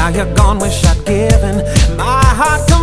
Now you're gone, wish I'd given my heart.